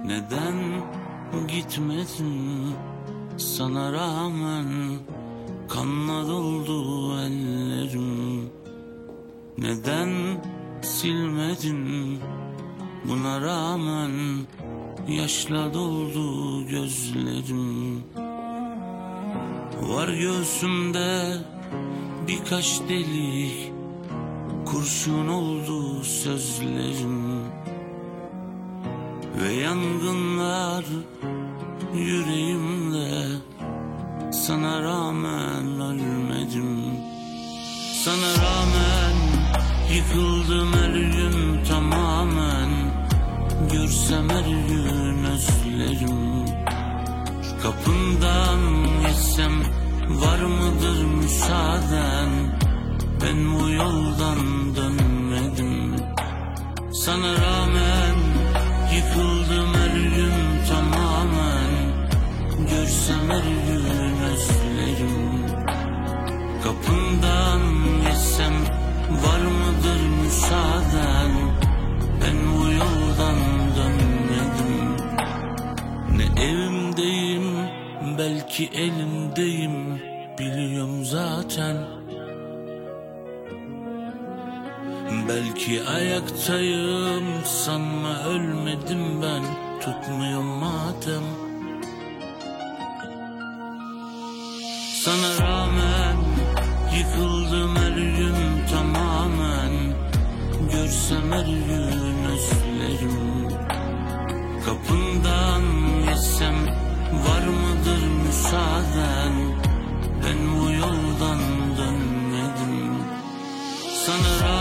Neden gitmedin sana rağmen, kanla doldu ellerim. Neden silmedin buna rağmen, yaşla doldu gözlerim. Var göğsümde birkaç delik, kurşun oldu sözlerim. Ve yangınlar yüreğimde, sana rağmen ölmedim. Sana rağmen yıkıldım her gün tamamen, görsem her gün özlerim. Kapından geçsem var mıdır müsaaden, ben bu yoldan dönmedim. Sana rağmen yıkıldım her gün tamamen, görsem her gün özlerim. Kapından geçsem var mıdır müsaaden, ben bu yoldan dönmedim. Ne evimdeyim, belki elimdeyim, biliyorum zaten. Belki ayaktayım, sanma ölmedim ben, tutmuyor madem. Sana rağmen yıkıldım her gün tamamen, görsem her gün özlerim. Kapından geçsem var mıdır müsaaden, ben bu yoldan dönmedim. Sana rağmen